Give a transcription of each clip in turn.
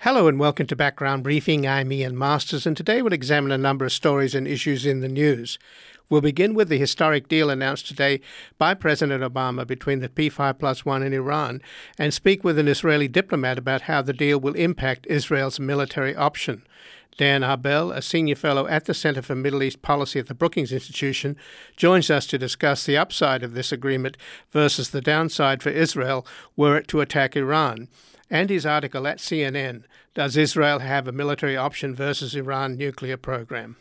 Hello and welcome to Background Briefing. I'm Ian Masters, and today we'll examine a number of stories and issues in the news. We'll begin with the historic deal announced today by President Obama between the P5+1 and Iran, and speak with an Israeli diplomat about how the deal will impact Israel's military option. Dan Arbel, a senior fellow at the Center for Middle East Policy at the Brookings Institution, joins us to discuss the upside of this agreement versus the downside for Israel were it to attack Iran, and his article at CNN, Does Israel Have a Military Option versus Iran Nuclear Program?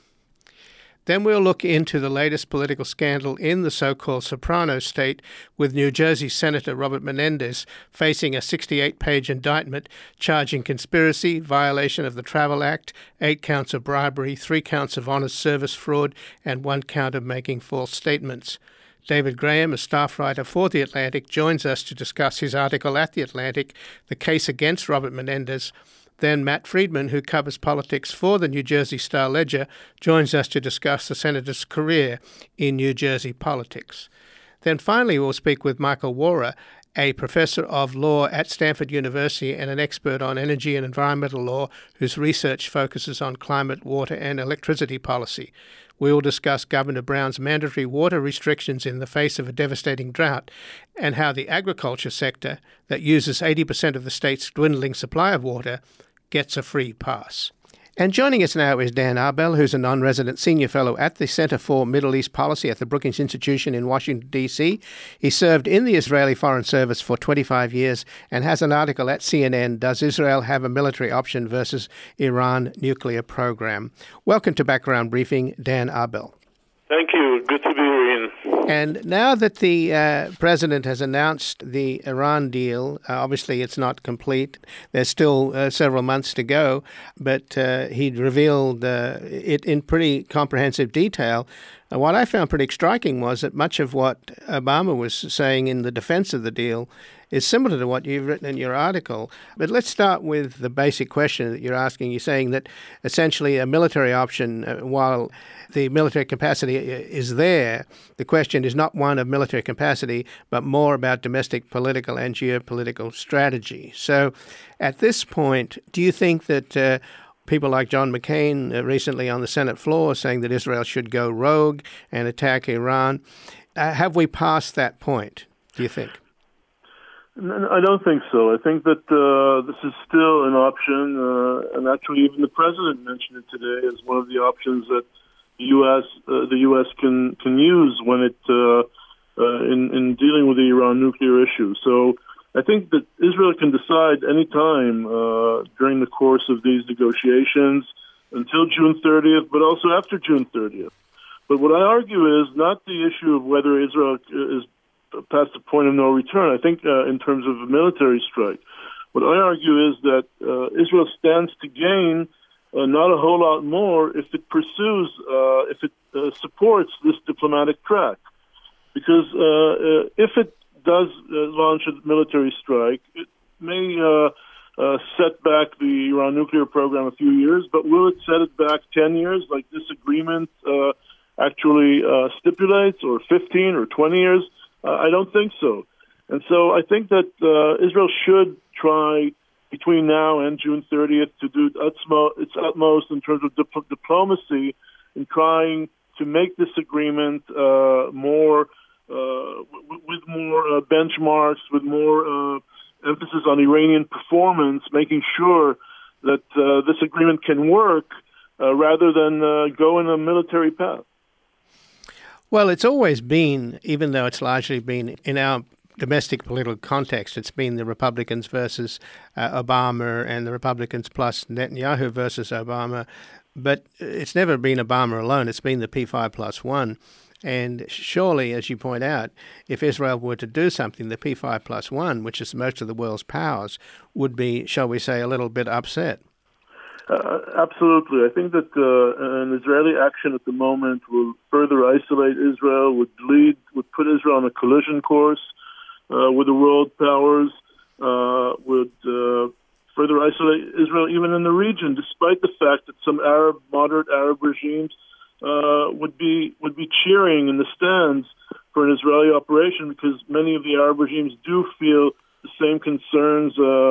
Then we'll look into the latest political scandal in the so-called Soprano state, with New Jersey Senator Robert Menendez facing a 68-page indictment charging conspiracy, violation of the Travel Act, 8 counts of bribery, 3 counts of honest service fraud, and 1 count of making false statements. David Graham, a staff writer for The Atlantic, joins us to discuss his article at The Atlantic, The Case Against Robert Menendez. Then Matt Friedman, who covers politics for the New Jersey Star-Ledger, joins us to discuss the senator's career in New Jersey politics. Then finally we'll speak with Michael Wara, a professor of law at Stanford University and an expert on energy and environmental law whose research focuses on climate, water and electricity policy. We will discuss Governor Brown's mandatory water restrictions in the face of a devastating drought and how the agriculture sector that uses 80% of the state's dwindling supply of water gets a free pass. And joining us now is Dan Arbel, who's a non-resident senior fellow at the Center for Middle East Policy at the Brookings Institution in Washington, D.C. He served in the Israeli Foreign Service for 25 years and has an article at CNN, Does Israel Have a Military Option versus Iran Nuclear Program? Welcome to Background Briefing, Dan Arbel. Thank you. Good to be here, Ian. And now that the president has announced the Iran deal, obviously it's not complete. There's still several months to go, but he revealed it in pretty comprehensive detail. What I found pretty striking was that much of what Obama was saying in the defense of the deal is similar to what you've written in your article. But let's start with the basic question that you're asking. You're saying that essentially a military option, while the military capacity is there, the question is not one of military capacity, but more about domestic political and geopolitical strategy. So at this point, do you think that people like John McCain recently on the Senate floor saying that Israel should go rogue and attack Iran, have we passed that point, do you think? I don't think so. I think that this is still an option, and actually even the president mentioned it today as one of the options that the U.S. can use when it in dealing with the Iran nuclear issue. So I think that Israel can decide any time during the course of these negotiations until June 30th, but also after June 30th. But what I argue is not the issue of whether Israel is past the point of no return. I think in terms of a military strike, what I argue is that Israel stands to gain not a whole lot more if it pursues, if it supports this diplomatic track. Because if it does launch a military strike, it may set back the Iran nuclear program a few years, but will it set it back 10 years like this agreement actually stipulates, or 15 or 20 years? I don't think so. And so I think that Israel should try between now and June 30th to do its utmost in terms of diplomacy in trying to make this agreement more with more benchmarks, with more emphasis on Iranian performance, making sure that this agreement can work rather than go in a military path. Well, it's always been, even though it's largely been in our domestic political context, it's been the Republicans versus Obama and the Republicans plus Netanyahu versus Obama. But it's never been Obama alone. It's been the P5+1. And surely, as you point out, if Israel were to do something, the P5+1, which is most of the world's powers, would be, shall we say, a little bit upset. Absolutely. I think that an Israeli action at the moment will further isolate Israel, would put Israel on a collision course with the world powers, would further isolate Israel even in the region, despite the fact that some moderate Arab regimes would be cheering in the stands for an Israeli operation, because many of the Arab regimes do feel the same concerns that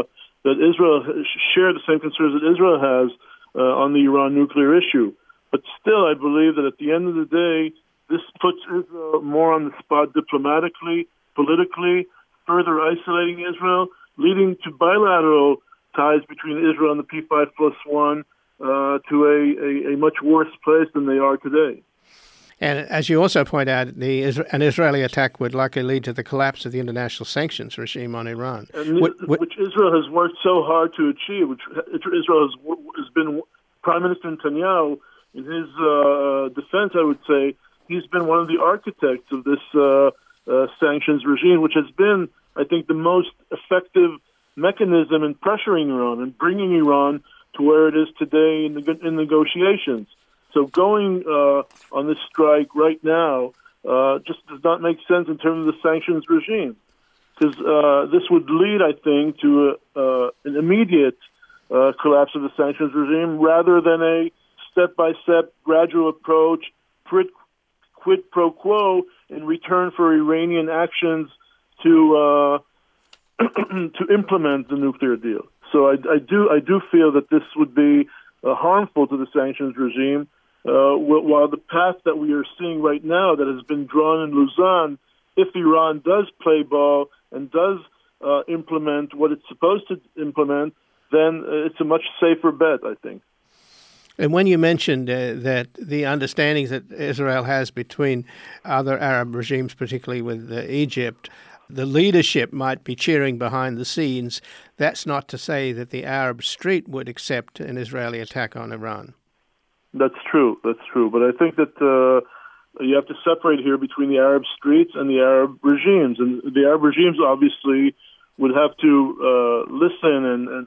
that Israel share the same concerns that Israel has on the Iran nuclear issue. But still, I believe that at the end of the day, this puts Israel more on the spot diplomatically, politically, further isolating Israel, leading to bilateral ties between Israel and the P5+1 to a much worse place than they are today. And as you also point out, an Israeli attack would likely lead to the collapse of the international sanctions regime on Iran. And which Israel has worked so hard to achieve, which Israel has been, Prime Minister Netanyahu, in his defense, I would say, he's been one of the architects of this sanctions regime, which has been, I think, the most effective mechanism in pressuring Iran and bringing Iran to where it is today in negotiations. So going on this strike right now just does not make sense in terms of the sanctions regime, because this would lead, I think, to an immediate collapse of the sanctions regime rather than a step-by-step gradual approach, quid pro quo, in return for Iranian actions to to implement the nuclear deal. So I do feel that this would be harmful to the sanctions regime. While the path that we are seeing right now that has been drawn in Lausanne, if Iran does play ball and does implement what it's supposed to implement, then it's a much safer bet, I think. And when you mentioned that the understandings that Israel has between other Arab regimes, particularly with Egypt, the leadership might be cheering behind the scenes, that's not to say that the Arab street would accept an Israeli attack on Iran. That's true. But I think that you have to separate here between the Arab streets and the Arab regimes. And the Arab regimes obviously would have to listen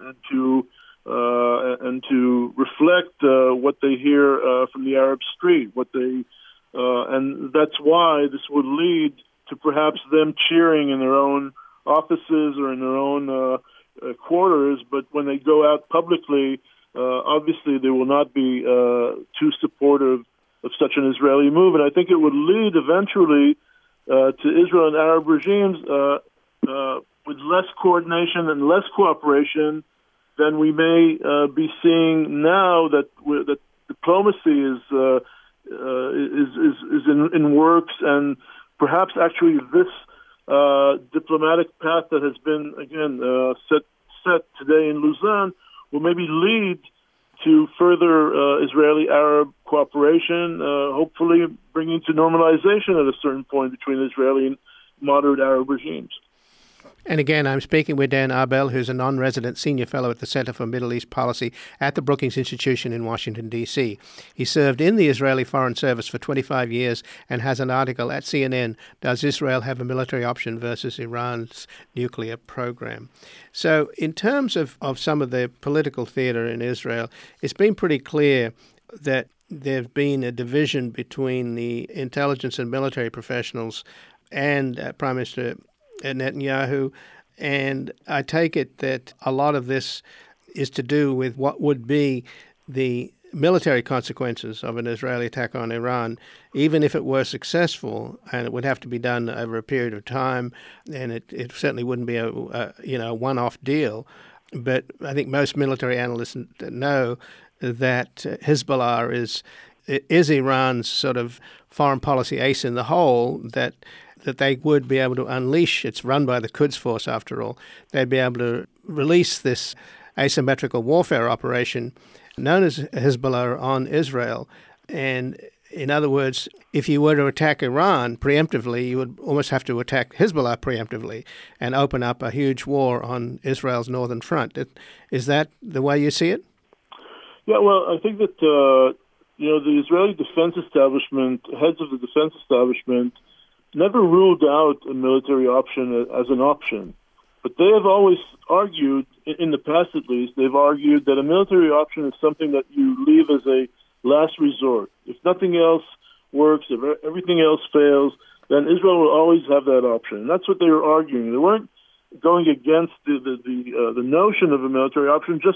and to reflect what they hear from the Arab street. And that's why this would lead to perhaps them cheering in their own offices or in their own quarters. But when they go out publicly, obviously they will not be too supportive of such an Israeli move. And I think it would lead eventually to Israel and Arab regimes with less coordination and less cooperation than we may be seeing now that diplomacy is in works, and perhaps actually this diplomatic path that has been again set today in Lausanne will maybe lead to further Israeli-Arab cooperation, hopefully bringing to normalization at a certain point between Israeli and moderate Arab regimes. And again, I'm speaking with Dan Arbel, who's a non-resident senior fellow at the Center for Middle East Policy at the Brookings Institution in Washington, D.C. He served in the Israeli Foreign Service for 25 years and has an article at CNN, Does Israel Have a Military Option versus Iran's Nuclear Program? So in terms of some of the political theater in Israel, it's been pretty clear that there's been a division between the intelligence and military professionals and Prime Minister Netanyahu, and I take it that a lot of this is to do with what would be the military consequences of an Israeli attack on Iran, even if it were successful, and it would have to be done over a period of time, and it certainly wouldn't be a one-off deal. But I think most military analysts know that Hezbollah is Iran's sort of foreign policy ace in the hole, that they would be able to unleash. It's run by the Quds Force, after all. They'd be able to release this asymmetrical warfare operation known as Hezbollah on Israel. And in other words, if you were to attack Iran preemptively, you would almost have to attack Hezbollah preemptively and open up a huge war on Israel's northern front. Is that the way you see it? Yeah, well, I think that the Israeli defense establishment, heads of the defense establishment, never ruled out a military option as an option. But they have always argued, in the past at least, they've argued that a military option is something that you leave as a last resort. If nothing else works, if everything else fails, then Israel will always have that option. And that's what they were arguing. They weren't going against the notion of a military option, just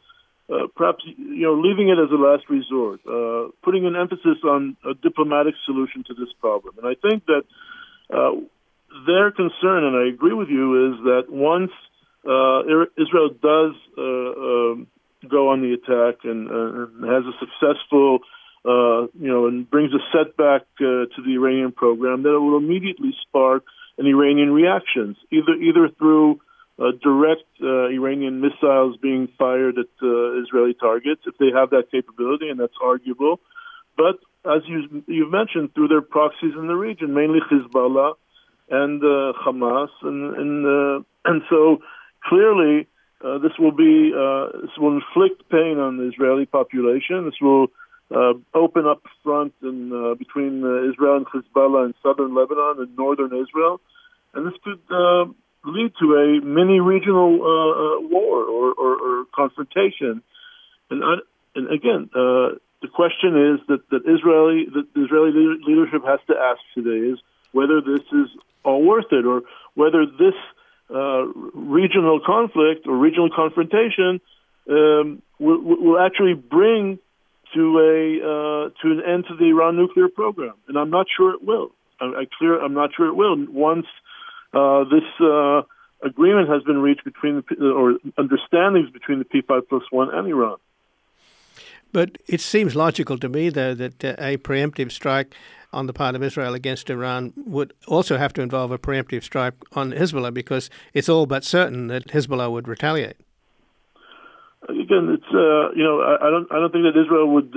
perhaps leaving it as a last resort, putting an emphasis on a diplomatic solution to this problem. And I think that their concern, and I agree with you, is that once Israel does go on the attack and has a successful, and brings a setback to the Iranian program, that it will immediately spark an Iranian reactions, either through direct Iranian missiles being fired at Israeli targets, if they have that capability, and that's arguable. But as you've mentioned, through their proxies in the region, mainly Hezbollah and Hamas, and so clearly this will inflict pain on the Israeli population. This will open up front between Israel and Hezbollah in southern Lebanon and northern Israel, and this could lead to a mini regional war or confrontation. And again, the question is that the Israeli leadership has to ask today is whether this is all worth it, or whether this regional conflict or regional confrontation will actually bring to an end to the Iran nuclear program. And I'm not sure it will. I'm not sure it will. Once this agreement has been reached or understandings between the P5+1 and Iran. But it seems logical to me, though, that a preemptive strike on the part of Israel against Iran would also have to involve a preemptive strike on Hezbollah, because it's all but certain that Hezbollah would retaliate. Again, it's I don't think that Israel would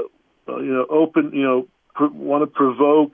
want to provoke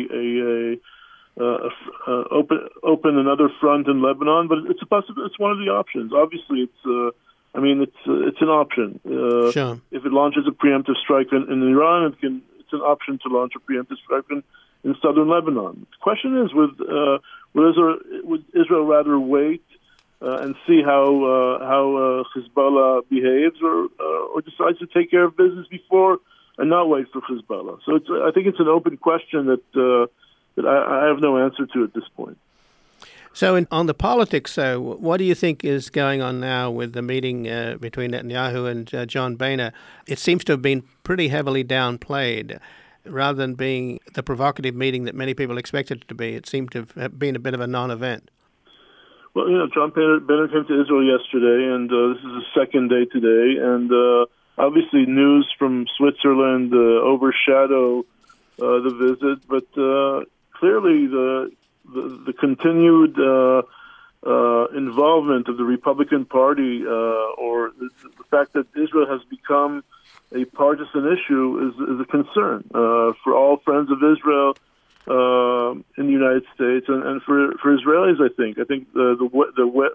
open another front in Lebanon, but it's a possibility. It's one of the options. Obviously, it's an option. Sure. If it launches a preemptive strike in Iran, it's an option to launch a preemptive strike in southern Lebanon. The question is, would Israel rather wait and see how Hezbollah behaves, or decides to take care of business before and not wait for Hezbollah? So I think it's an open question that I have no answer to at this point. So on the politics, though, what do you think is going on now with the meeting between Netanyahu and John Boehner? It seems to have been pretty heavily downplayed. Rather than being the provocative meeting that many people expected it to be, it seemed to have been a bit of a non-event. Well, John Boehner came to Israel yesterday, and this is the second day today. And obviously news from Switzerland overshadow the visit, but clearly the continued involvement of the Republican Party, or the fact that Israel has become a partisan issue, is a concern for all friends of Israel in the United States, and for Israelis. I think the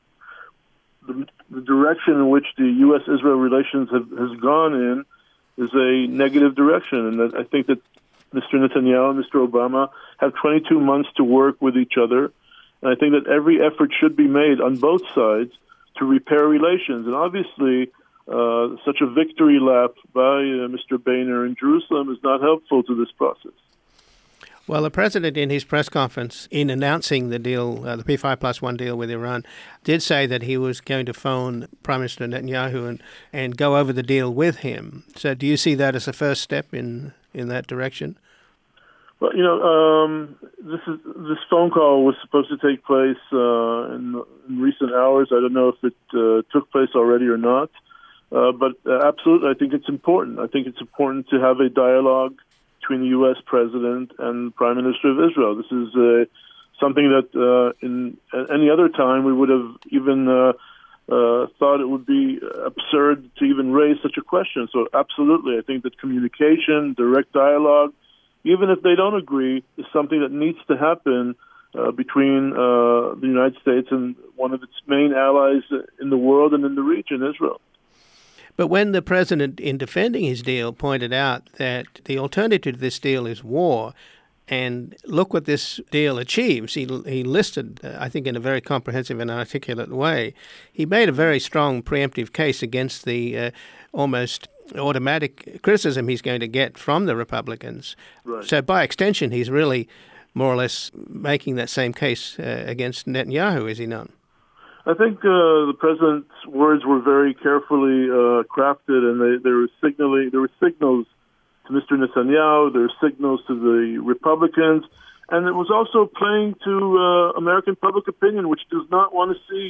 direction in which the U.S.-Israel relations has gone in is a negative direction, and I think that Mr. Netanyahu and Mr. Obama have 22 months to work with each other, and I think that every effort should be made on both sides to repair relations. And obviously, such a victory lap by Mr. Boehner in Jerusalem is not helpful to this process. Well, the president, in his press conference, in announcing the deal, the P5+1 deal with Iran, did say that he was going to phone Prime Minister Netanyahu and go over the deal with him. So do you see that as a first step in that direction? Well, this phone call was supposed to take place in recent hours. I don't know if it took place already or not. But absolutely, I think it's important. I think it's important to have a dialogue between the U.S. President and Prime Minister of Israel. This is something that in any other time we would have even thought it would be absurd to even raise such a question. So absolutely, I think that communication, direct dialogue, even if they don't agree, is something that needs to happen between the United States and one of its main allies in the world and in the region, Israel. But when the president, in defending his deal, pointed out that the alternative to this deal is war, and look what this deal achieves, he listed, I think in a very comprehensive and articulate way, he made a very strong preemptive case against the almost automatic criticism he's going to get from the Republicans. Right. So by extension, he's really more or less making that same case against Netanyahu, is he not? I think the president's words were very carefully crafted, and there were signals to Mr. Netanyahu, there were signals to the Republicans, and it was also playing to American public opinion, which does not want to see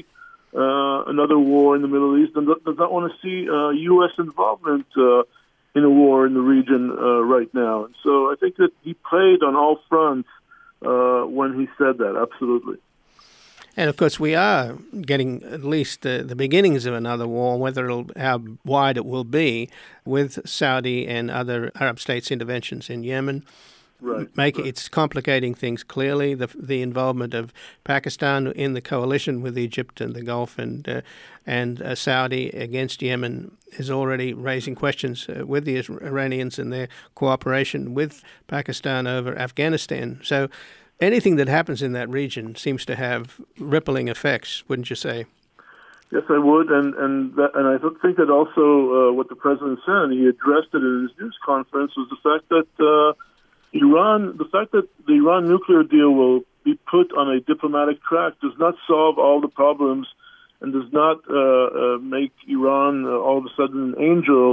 another war in the Middle East and does not want to see U.S. involvement in a war in the region right now. And so I think that he played on all fronts when he said that, absolutely. And of course, we are getting at least the beginnings of another war, how wide it will be, with Saudi and other Arab states' interventions in Yemen. Right. It's complicating things clearly. The involvement of Pakistan in the coalition with Egypt and the Gulf and Saudi against Yemen is already raising questions with the Iranians and their cooperation with Pakistan over Afghanistan. So anything that happens in that region seems to have rippling effects, wouldn't you say? Yes, I would, and I think that also what the president said, and he addressed it in his news conference, was the fact that the Iran nuclear deal will be put on a diplomatic track does not solve all the problems and does not make Iran all of a sudden an angel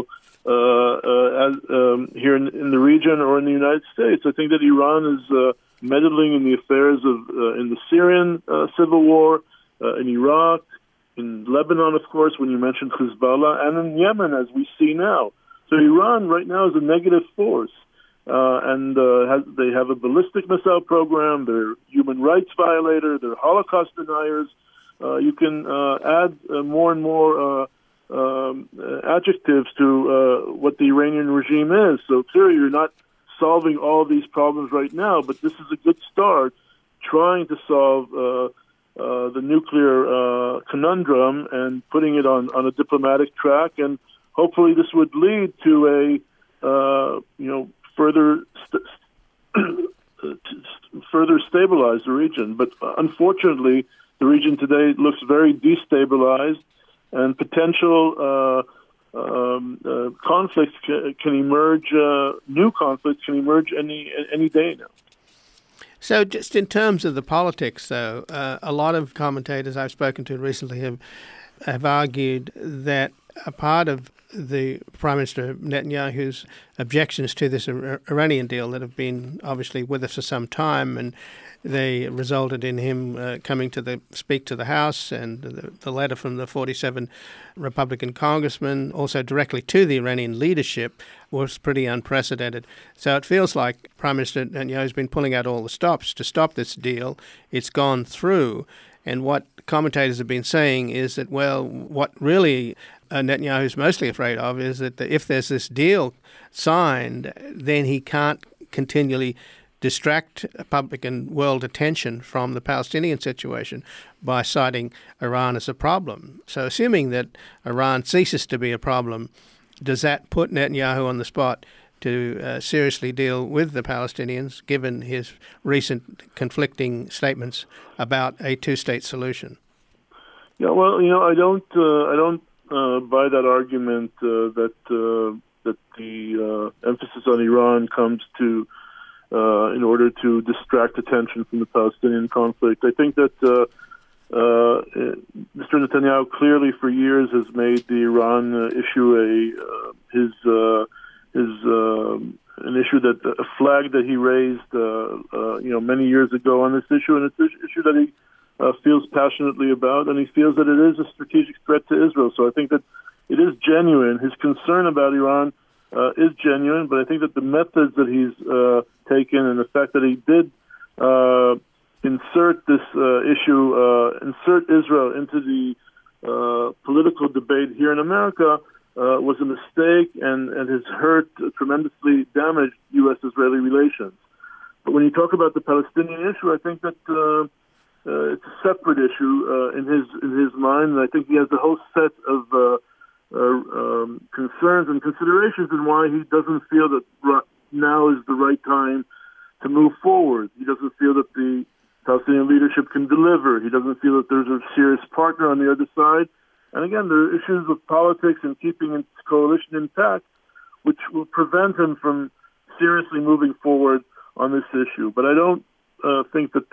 here in the region or in the United States. I think that Iran is meddling in the affairs in the Syrian civil war, in Iraq, in Lebanon, of course, when you mentioned Hezbollah, and in Yemen, as we see now. So Iran right now is a negative force. They have a ballistic missile program. They're human rights violator. They're Holocaust deniers. You can add more and more adjectives to what the Iranian regime is. So clearly, you're not solving all these problems right now, but this is a good start trying to solve the nuclear conundrum and putting it on a diplomatic track. And hopefully, this would lead to a further stabilize the region. But unfortunately, the region today looks very destabilized, and potential conflicts can emerge. New conflicts can emerge any day now. So, just in terms of the politics, though, a lot of commentators I've spoken to recently have argued that a part of the Prime Minister Netanyahu's objections to this Iranian deal that have been obviously with us for some time, and they resulted in him coming to speak to the House, and the letter from the 47 Republican congressmen also directly to the Iranian leadership was pretty unprecedented. So it feels like Prime Minister Netanyahu has been pulling out all the stops to stop this deal. It's gone through. And what commentators have been saying is that, well, what really Netanyahu is mostly afraid of is that if there's this deal signed, then he can't continually distract public and world attention from the Palestinian situation by citing Iran as a problem. So assuming that Iran ceases to be a problem, does that put Netanyahu on the spot to seriously deal with the Palestinians, given his recent conflicting statements about a two-state solution? Yeah, well, I don't buy that argument that the emphasis on Iran comes to in order to distract attention from the Palestinian conflict. I think that Mr. Netanyahu clearly for years has made the Iran issue an issue that a flag that he raised many years ago on this issue, and it's an issue that he feels passionately about, and he feels that it is a strategic threat to Israel. So I think that it is genuine. His concern about Iran is genuine, but I think that the methods that he's taken and the fact that he did insert this insert Israel into the political debate here in America was a mistake and has hurt, tremendously damaged U.S.-Israeli relations. But when you talk about the Palestinian issue, I think that it's a separate issue in his mind, and I think he has a whole set of concerns and considerations in why he doesn't feel that now is the right time to move forward. He doesn't feel that the Palestinian leadership can deliver. He doesn't feel that there's a serious partner on the other side. And again, there are issues of politics and keeping his coalition intact, which will prevent him from seriously moving forward on this issue. But I don't think that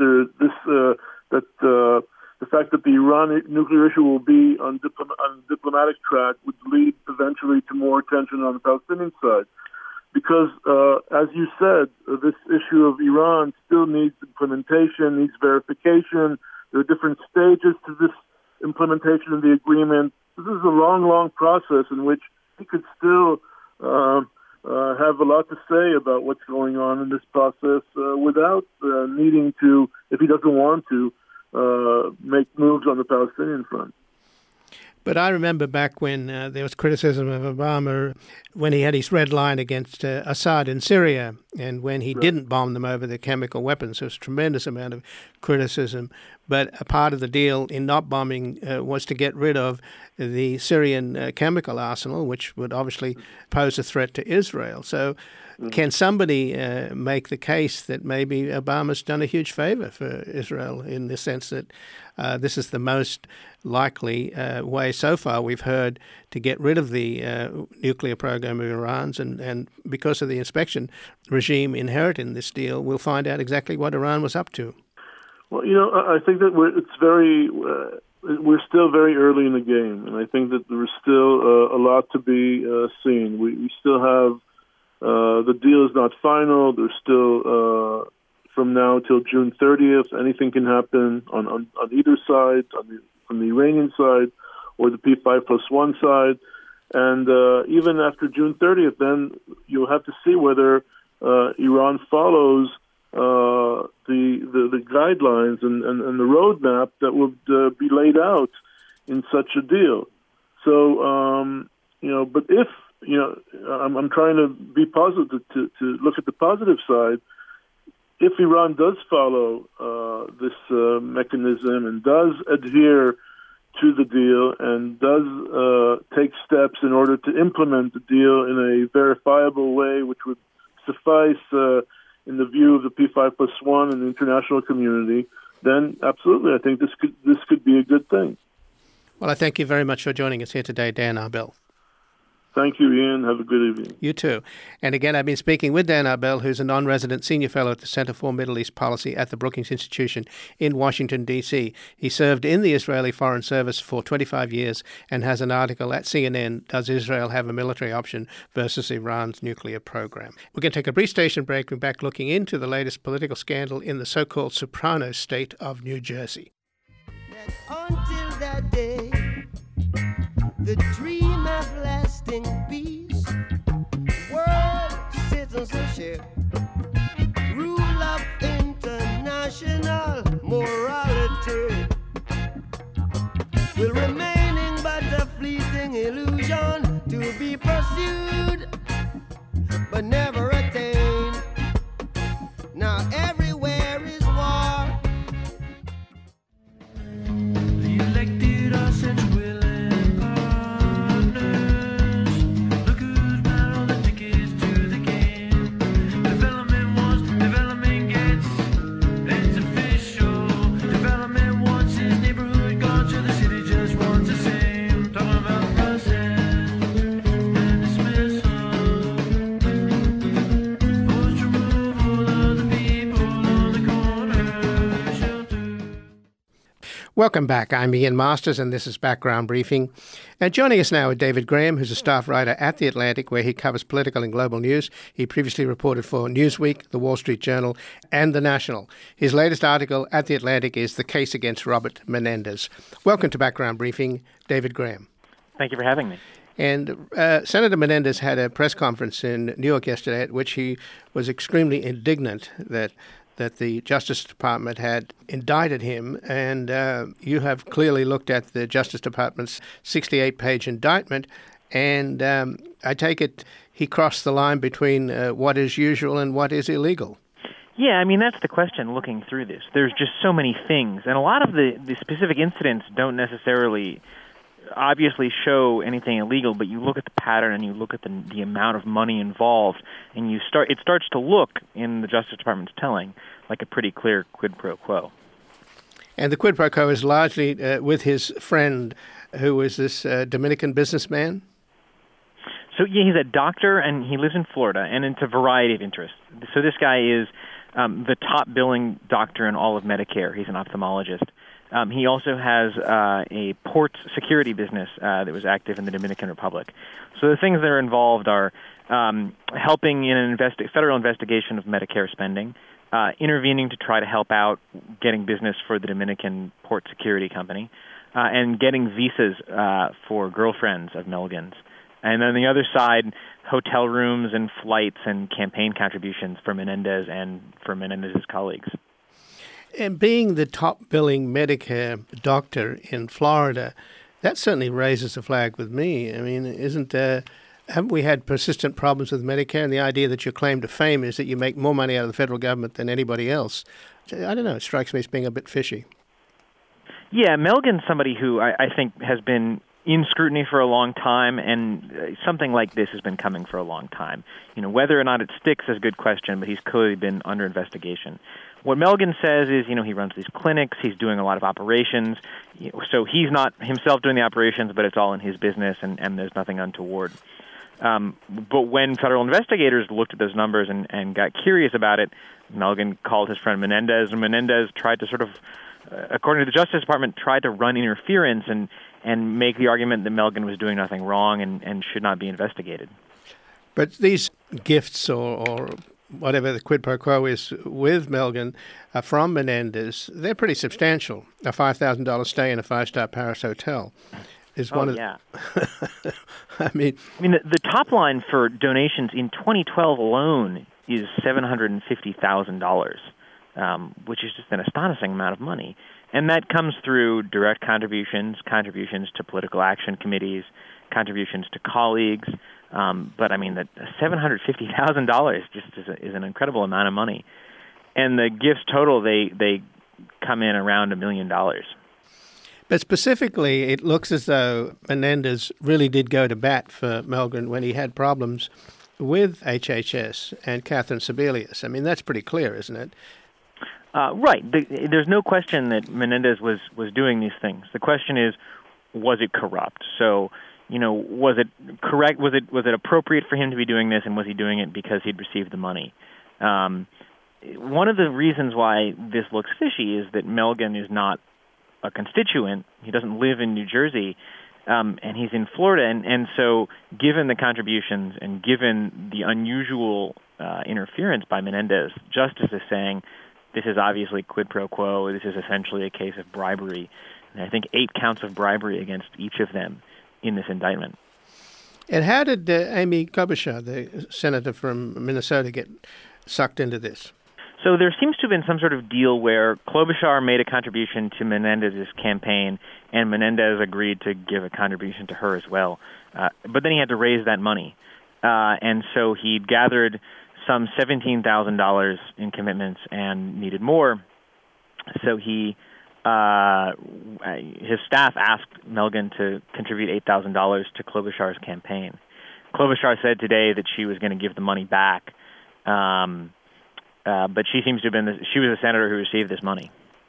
the fact that the Iran nuclear issue will be on diplomatic track would lead eventually to more attention on the Palestinian side. Because, as you said, this issue of Iran still needs implementation, needs verification. There are different stages to this implementation of the agreement. This is a long, long process in which he could still have a lot to say about what's going on in this process without needing to, if he doesn't want to, make moves on the Palestinian front. But I remember back when there was criticism of Obama when he had his red line against Assad in Syria, and when he didn't bomb them over the chemical weapons. There was a tremendous amount of criticism. But a part of the deal in not bombing was to get rid of the Syrian chemical arsenal, which would obviously pose a threat to Israel. So can somebody make the case that maybe Obama's done a huge favor for Israel in the sense that this is the most likely way so far we've heard to get rid of the nuclear program of Iran's, and because of the inspection regime inherent in this deal, we'll find out exactly what Iran was up to. Well, I think that we're still very early in the game, and I think that there's still a lot to be seen. We still have the deal is not final. There's still from now till June 30th, anything can happen on either side, from the Iranian side or the P5+1 side. And even after June 30th, then you'll have to see whether Iran follows the guidelines and the roadmap that would be laid out in such a deal. So, but if, I'm trying to be positive, to look at the positive side. If Iran does follow this mechanism and does adhere to the deal and does take steps in order to implement the deal in a verifiable way, which would suffice in the view of the P5+1 and the international community, then absolutely, I think this could be a good thing. Well, I thank you very much for joining us here today, Dan Arbel. Thank you, Ian. Have a good evening. You too. And again, I've been speaking with Dan Arbel, who's a non-resident senior fellow at the Center for Middle East Policy at the Brookings Institution in Washington, D.C. He served in the Israeli Foreign Service for 25 years and has an article at CNN, Does Israel Have a Military Option versus Iran's Nuclear Program? We're going to take a brief station break. We're back looking into the latest political scandal in the so-called Soprano state of New Jersey. Until that day, the dream of lasting peace, world citizenship, rule of international morality will remaining but a fleeting illusion to be pursued but never attained. Now everywhere is war. They elected us and Welcome back. I'm Ian Masters, and this is Background Briefing. And joining us now is David Graham, who's a staff writer at The Atlantic, where he covers political and global news. He previously reported for Newsweek, The Wall Street Journal, and The National. His latest article at The Atlantic is The Case Against Robert Menendez. Welcome to Background Briefing, David Graham. Thank you for having me. And Senator Menendez had a press conference in New York yesterday at which he was extremely indignant that the Justice Department had indicted him, and you have clearly looked at the Justice Department's 68-page indictment, and I take it he crossed the line between what is usual and what is illegal. Yeah, I mean, that's the question looking through this. There's just so many things, and a lot of the specific incidents don't necessarily obviously show anything illegal, but you look at the pattern and you look at the amount of money involved, and it starts to look, in the Justice Department's telling, like a pretty clear quid pro quo. And the quid pro quo is largely with his friend, who is this Dominican businessman? So yeah, he's a doctor, and he lives in Florida, and it's a variety of interests. So this guy is the top billing doctor in all of Medicare. He's an ophthalmologist. He also has a port security business that was active in the Dominican Republic. So the things that are involved are helping in an federal investigation of Medicare spending, intervening to try to help out getting business for the Dominican Port Security Company, and getting visas for girlfriends of Milligan's. And then the other side, hotel rooms and flights and campaign contributions for Menendez and for Menendez's colleagues. And being the top billing Medicare doctor in Florida, that certainly raises a flag with me. I mean, haven't we had persistent problems with Medicare? And the idea that your claim to fame is that you make more money out of the federal government than anybody else. I don't know. It strikes me as being a bit fishy. Yeah, Milligan's somebody who I think has been in scrutiny for a long time, and something like this has been coming for a long time. Whether or not it sticks is a good question, but he's clearly been under investigation. What Milligan says is, he runs these clinics, he's doing a lot of operations, so he's not himself doing the operations, but it's all in his business, and there's nothing untoward. But when federal investigators looked at those numbers and got curious about it, Milligan called his friend Menendez, and Menendez tried to sort of, according to the Justice Department, tried to run interference and make the argument that Milligan was doing nothing wrong and should not be investigated. But these gifts or whatever the quid pro quo is with Milligan from Menendez, they're pretty substantial. A $5,000 stay in a 5-star Paris hotel is one of yeah. I mean, the top line for donations in 2012 alone is $750,000, which is just an astonishing amount of money. And that comes through direct contributions to political action committees, contributions to colleagues. But the $750,000 just is an incredible amount of money. And the gifts total, they come in around $1 million. But specifically, it looks as though Menendez really did go to bat for Milligan when he had problems with HHS and Catherine Sebelius. I mean, that's pretty clear, isn't it? Right. There's no question that Menendez was doing these things. The question is, was it corrupt? So, was it correct? Was it appropriate for him to be doing this, and was he doing it because he'd received the money? One of the reasons why this looks fishy is that Milligan is not a constituent. He doesn't live in New Jersey, and he's in Florida. And so given the contributions and given the unusual interference by Menendez, Justice is saying this is obviously quid pro quo. This is essentially a case of bribery. And I think 8 counts of bribery against each of them in this indictment. And how did Amy Klobuchar, the senator from Minnesota, get sucked into this? So there seems to have been some sort of deal where Klobuchar made a contribution to Menendez's campaign, and Menendez agreed to give a contribution to her as well. But then he had to raise that money. And so he gathered some $17,000 in commitments and needed more. So his staff asked Milligan to contribute $8,000 to Klobuchar's campaign. Klobuchar said today that she was going to give the money back. But she seems to have been she was a senator who received this money.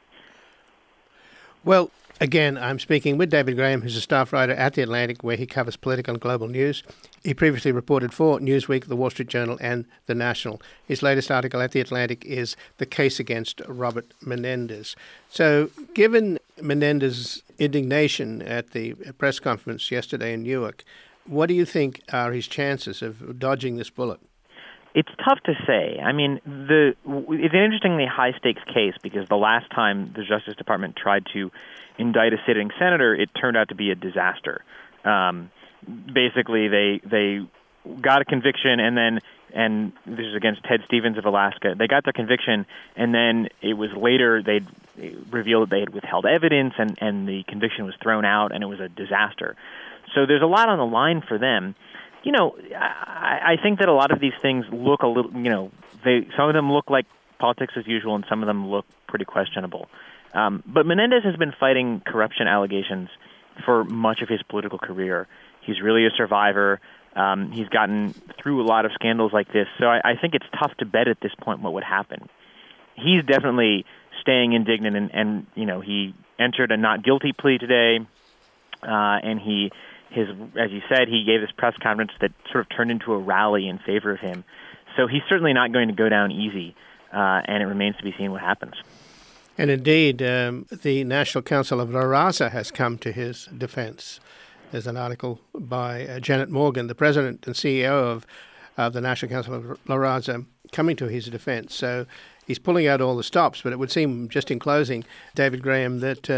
Well, again, I'm speaking with David Graham, who's a staff writer at The Atlantic, where he covers political and global news. He previously reported for Newsweek, The Wall Street Journal, and The National. His latest article at The Atlantic is The Case Against Robert Menendez. So, given Menendez's indignation at the press conference yesterday in Newark, what do you think are his chances of dodging this bullet? It's tough to say. I mean, it's an interestingly high-stakes case because the last time the Justice Department tried to indict a sitting senator, it turned out to be a disaster. Basically, they got a conviction, and this is against Ted Stevens of Alaska. They got their conviction, and then it was later they revealed that they had withheld evidence, and the conviction was thrown out, and it was a disaster. So there's a lot on the line for them. I think that a lot of these things look a little, some of them look like politics as usual, and some of them look pretty questionable. But Menendez has been fighting corruption allegations for much of his political career. He's really a survivor. He's gotten through a lot of scandals like this, so I think it's tough to bet at this point what would happen. He's definitely staying indignant, and he entered a not guilty plea today, and as you said, he gave this press conference that sort of turned into a rally in favor of him. So he's certainly not going to go down easy, and it remains to be seen what happens. And indeed, the National Council of La Raza has come to his defense. There's an article by Janet Morgan, the president and CEO of the National Council of La Raza, coming to his defense. So he's pulling out all the stops, but it would seem, just in closing, David Graham, that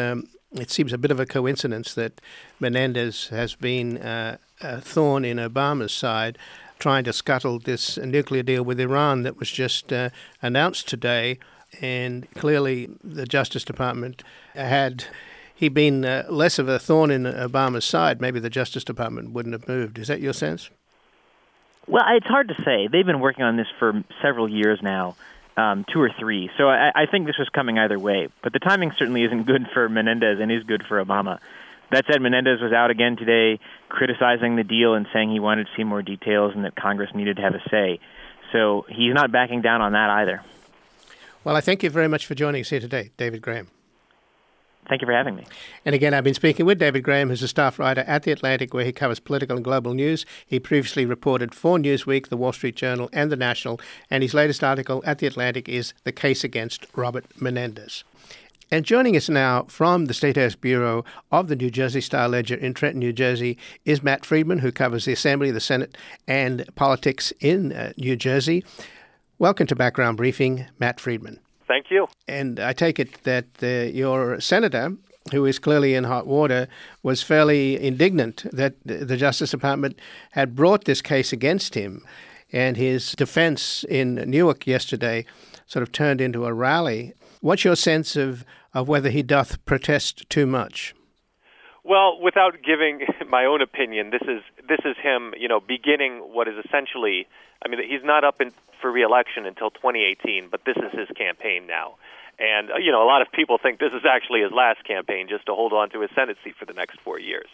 it seems a bit of a coincidence that Menendez has been a thorn in Obama's side, trying to scuttle this nuclear deal with Iran that was just announced today. And clearly the Justice Department had he been less of a thorn in Obama's side, maybe the Justice Department wouldn't have moved. Is that your sense? Well, it's hard to say. They've been working on this for several years now, 2 or 3. So I think this was coming either way. But the timing certainly isn't good for Menendez and is good for Obama. That said, Menendez was out again today criticizing the deal and saying he wanted to see more details and that Congress needed to have a say. So he's not backing down on that either. Well, I thank you very much for joining us here today, David Graham. Thank you for having me. And again, I've been speaking with David Graham, who's a staff writer at The Atlantic, where he covers political and global news. He previously reported for Newsweek, The Wall Street Journal, and The National, and his latest article at The Atlantic is The Case Against Robert Menendez. And joining us now from the State House Bureau of the New Jersey Star-Ledger in Trenton, New Jersey, is Matt Friedman, who covers the Assembly, the Senate, and politics in New Jersey. Welcome to Background Briefing, Matt Friedman. Thank you. And I take it that your senator, who is clearly in hot water, was fairly indignant that the Justice Department had brought this case against him, and his defense in Newark yesterday sort of turned into a rally. What's your sense of whether he doth protest too much? Well, without giving my own opinion, this is him, beginning what is essentially, he's not up for re-election until 2018, but this is his campaign now. And, a lot of people think this is actually his last campaign, just to hold on to his Senate seat for the next 4 years.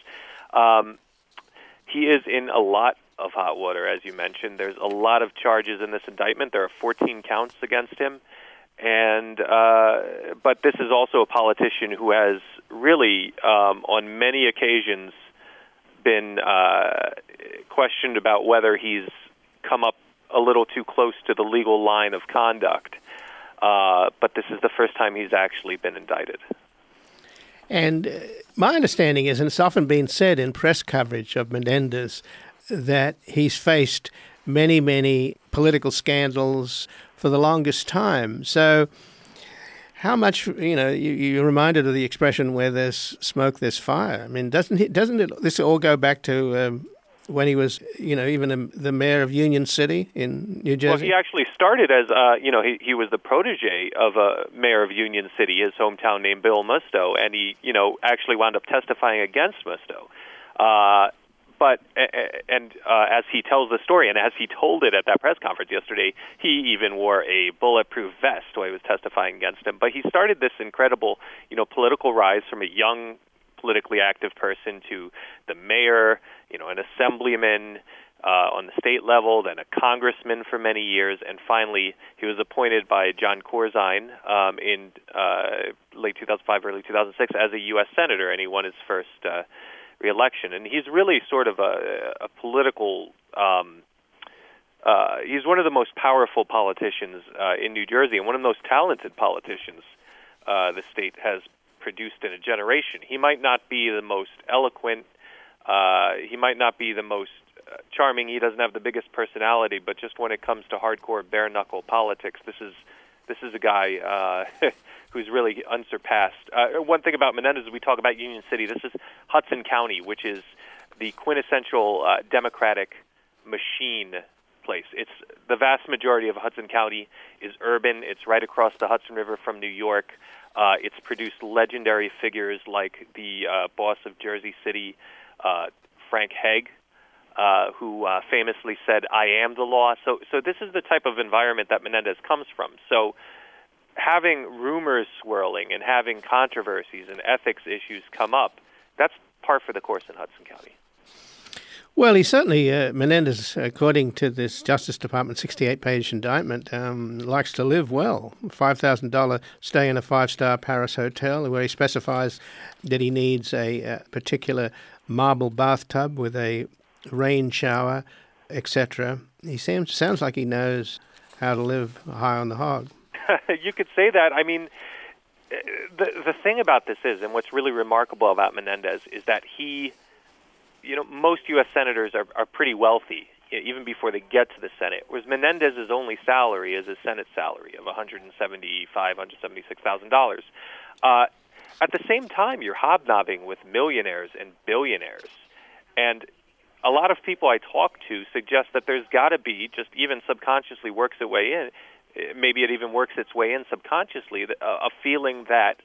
He is in a lot of hot water, as you mentioned. There's a lot of charges in this indictment. There are 14 counts against him. And but this is also a politician who has really, on many occasions, been questioned about whether he's come up a little too close to the legal line of conduct. But this is the first time he's actually been indicted. And my understanding is, and it's often been said in press coverage of Menendez, that he's faced many, many political scandals for the longest time. So how much, you're reminded of the expression, where there's smoke, there's fire. Doesn't this all go back to when he was, even the mayor of Union City in New Jersey? Well, he actually started as, he was the protege of a mayor of Union City, his hometown named Bill Musto, and he, actually wound up testifying against Musto. But as he tells the story, and as he told it at that press conference yesterday, he even wore a bulletproof vest while he was testifying against him. But he started this incredible, political rise from a young, politically active person to the mayor, an assemblyman on the state level, then a congressman for many years, and finally he was appointed by John Corzine in late 2005, early 2006 as a U.S. senator, and he won his first re-election. And he's really sort of a political, he's one of the most powerful politicians in New Jersey, and one of the most talented politicians the state has produced in a generation. He might not be the most eloquent, he might not be the most charming, he doesn't have the biggest personality, but just when it comes to hardcore bare-knuckle politics, this is a guy who's really unsurpassed. One thing about Menendez, we talk about Union City. This is Hudson County, which is the quintessential Democratic machine place. It's the vast majority of Hudson County is urban. It's right across the Hudson River from New York. It's produced legendary figures like the boss of Jersey City, Frank Hague, who famously said, "I am the law." So this is the type of environment that Menendez comes from. So having rumors swirling and having controversies and ethics issues come up, that's par for the course in Hudson County. Well, he certainly, Menendez, according to this Justice Department 68-page indictment, likes to live well. $5,000 stay in a 5-star Paris hotel, where he specifies that he needs a particular marble bathtub with a rain shower, etc. He sounds like he knows how to live high on the hog. You could say that. The thing about this is, and what's really remarkable about Menendez, is that he, most U.S. senators are pretty wealthy even before they get to the Senate, whereas Menendez's only salary is a Senate salary of $176,000. At the same time, you're hobnobbing with millionaires and billionaires. And a lot of people I talk to suggest that there's got to be, just even subconsciously works its way in, maybe it even works its way in subconsciously, a feeling that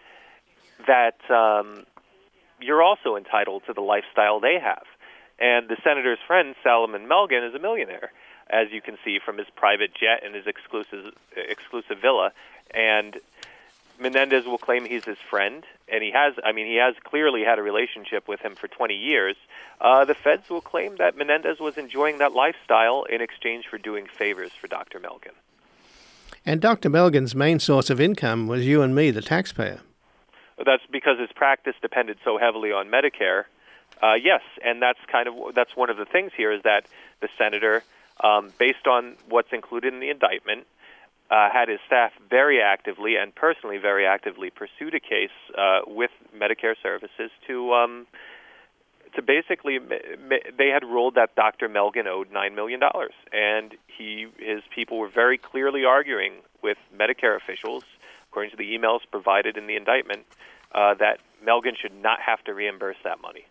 you're also entitled to the lifestyle they have. And the senator's friend, Salomon Melgen, is a millionaire, as you can see from his private jet and his exclusive villa. And Menendez will claim he's his friend, and he has clearly had a relationship with him for 20 years. The feds will claim that Menendez was enjoying that lifestyle in exchange for doing favors for Dr. Melgen. And Dr. Melgen's main source of income was you and me, the taxpayer. That's because his practice depended so heavily on Medicare. Yes, and that's one of the things here is that the senator, based on what's included in the indictment, had his staff very actively and personally very actively pursued a case with Medicare Services to basically, they had ruled that Dr. Melgen owed $9 million, and his people were very clearly arguing with Medicare officials, according to the emails provided in the indictment, that Melgen should not have to reimburse that money.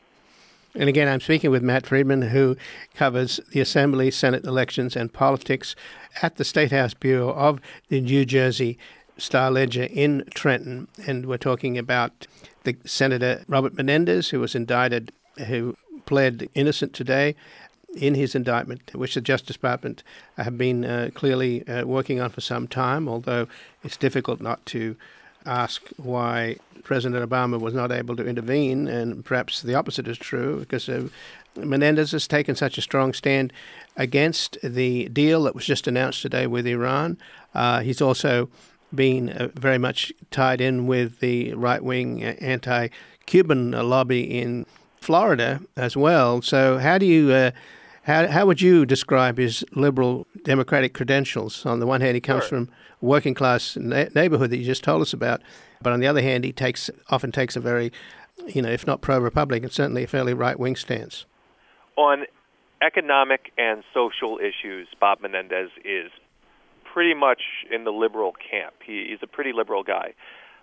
And again, I'm speaking with Matt Friedman, who covers the Assembly, Senate elections, and politics at the State House Bureau of the New Jersey Star-Ledger in Trenton. And we're talking about the Senator Robert Menendez, who was indicted, who pled innocent today in his indictment, which the Justice Department have been clearly working on for some time, although it's difficult not to ask why President Obama was not able to intervene, and perhaps the opposite is true, because Menendez has taken such a strong stand against the deal that was just announced today with Iran. He's also been very much tied in with the right-wing anti-Cuban lobby in Florida as well. So how do you how would you describe his liberal democratic credentials? On the one hand, he comes from a working-class neighborhood that you just told us about, but on the other hand, he often takes a very, if not pro-Republican, certainly a fairly right-wing stance. On economic and social issues, Bob Menendez is pretty much in the liberal camp. He's a pretty liberal guy.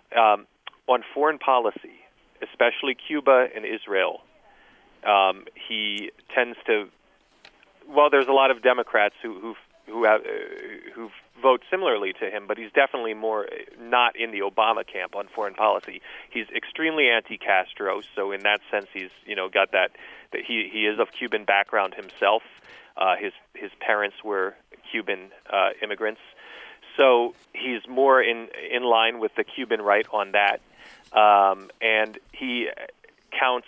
On foreign policy, especially Cuba and Israel, he tends to. Well, there's a lot of Democrats who vote similarly to him, but he's definitely more not in the Obama camp on foreign policy. He's extremely anti-Castro, so in that sense, he's got that he is of Cuban background himself. His parents were Cuban immigrants, so he's more in line with the Cuban right on that, and he counts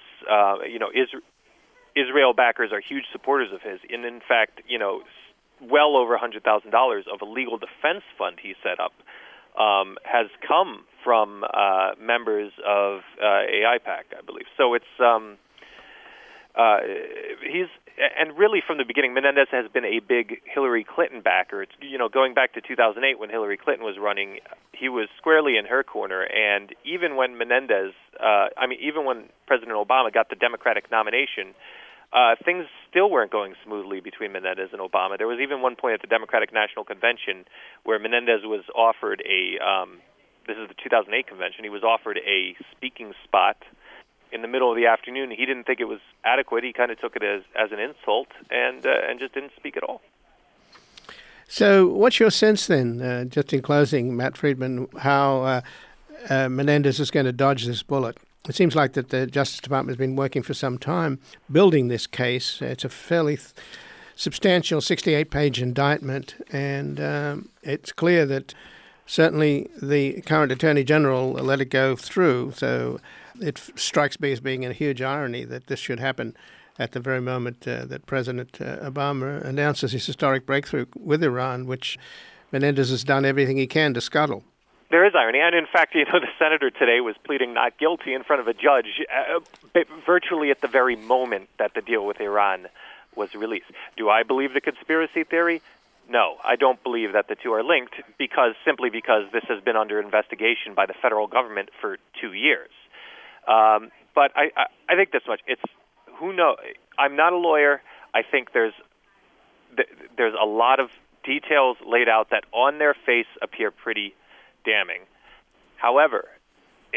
Israel backers are huge supporters of his, and in fact, well over $100,000 of a legal defense fund he set up has come from members of AIPAC, I believe. So it's and really from the beginning, Menendez has been a big Hillary Clinton backer. It's going back to 2008 when Hillary Clinton was running, he was squarely in her corner. And even when even when President Obama got the Democratic nomination, things still weren't going smoothly between Menendez and Obama. There was even one point at the Democratic National Convention where Menendez was offered this is the 2008 convention, he was offered a speaking spot in the middle of the afternoon. He didn't think it was adequate. He kind of took it as an insult and just didn't speak at all. So what's your sense then, just in closing, Matt Friedman, how Menendez is going to dodge this bullet? It seems like that the Justice Department has been working for some time building this case. It's a fairly substantial 68-page indictment, and it's clear that certainly the current Attorney General let it go through. So it strikes me as being a huge irony that this should happen at the very moment that President Obama announces his historic breakthrough with Iran, which Menendez has done everything he can to scuttle. There is irony, and in fact, the senator today was pleading not guilty in front of a judge virtually at the very moment that the deal with Iran was released. Do I believe the conspiracy theory? No, I don't believe that the two are linked simply because this has been under investigation by the federal government for 2 years. But I think this much. Who knows? I'm not a lawyer. I think there's a lot of details laid out that on their face appear pretty damning. However,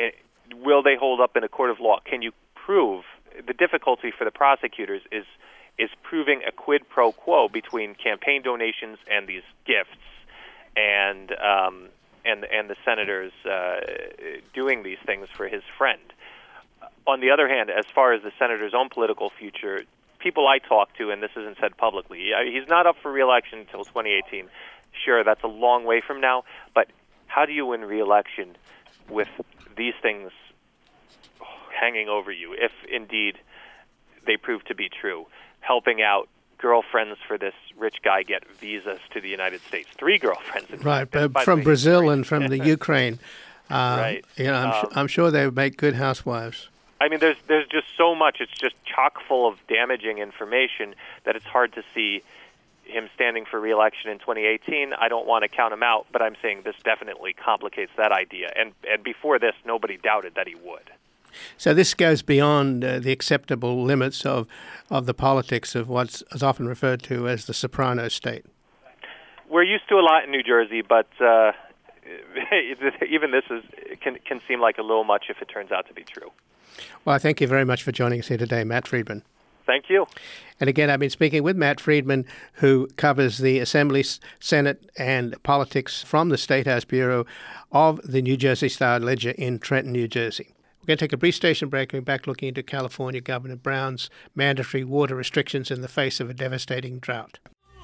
will they hold up in a court of law? Can you prove? The difficulty for the prosecutors is proving a quid pro quo between campaign donations and these gifts, and the senators doing these things for his friend. On the other hand, as far as the senator's own political future, people I talk to, and this isn't said publicly, he's not up for re-election until 2018. Sure, that's a long way from now, but how do you win re-election with these things hanging over you, if indeed they prove to be true? Helping out girlfriends for this rich guy get visas to the United States. 3 girlfriends. Right, but from Brazil and from the Ukraine. Right. I'm sure they would make good housewives. I mean, there's just so much. It's just chock full of damaging information that it's hard to see him standing for re-election in 2018. I don't want to count him out, but I'm saying this definitely complicates that idea. And before this, nobody doubted that he would. So this goes beyond the acceptable limits of the politics of what's often referred to as the soprano state. We're used to a lot in New Jersey, but even this can seem like a little much if it turns out to be true. Well, thank you very much for joining us here today, Matt Friedman. Thank you. And again, I've been speaking with Matt Friedman, who covers the Assembly, Senate, and politics from the State House Bureau of the New Jersey Star-Ledger in Trenton, New Jersey. We're going to take a brief station break and we're back looking into California Governor Brown's mandatory water restrictions in the face of a devastating drought.